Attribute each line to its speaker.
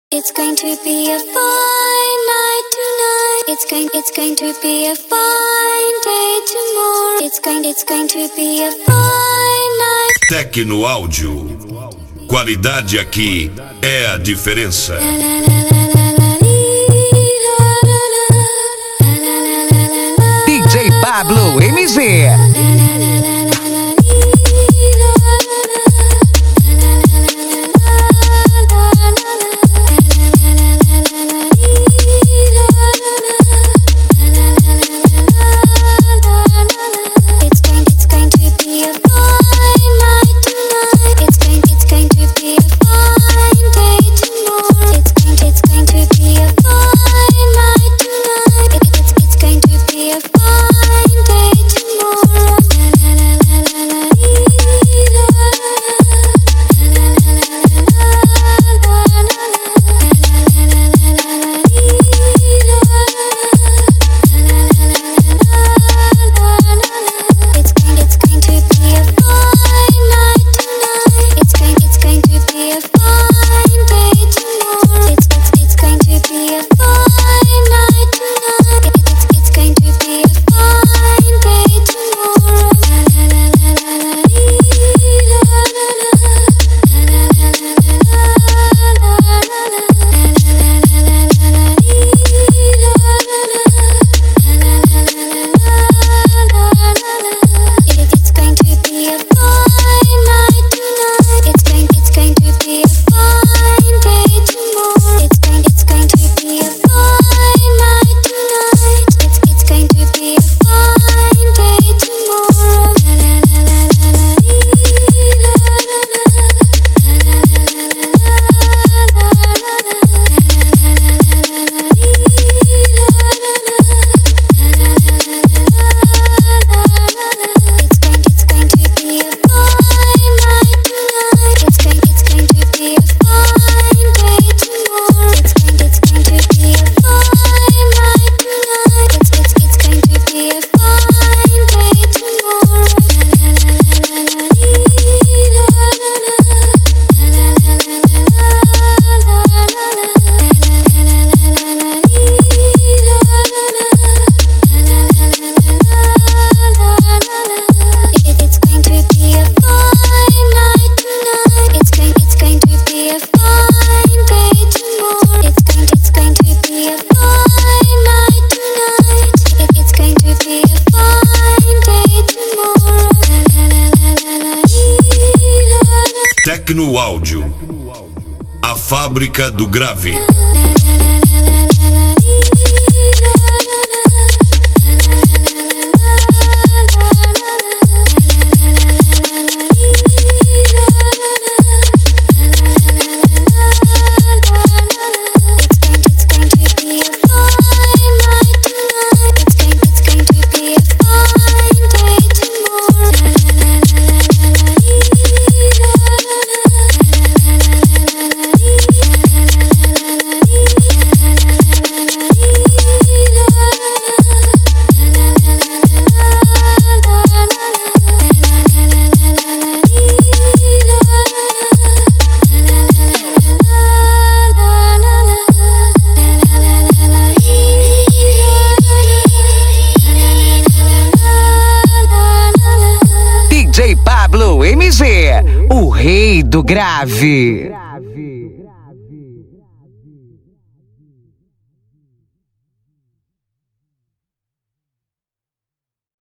Speaker 1: It's going to be a fine night tonight. It's going to be a fine day tomorrow. It's going to be a fine night.
Speaker 2: Tecno Áudio. Qualidade aqui é a diferença.
Speaker 3: DJ Pablo MZ.
Speaker 2: Tecno Áudio, a fábrica do grave. DJ Pablo MZ, o rei do grave.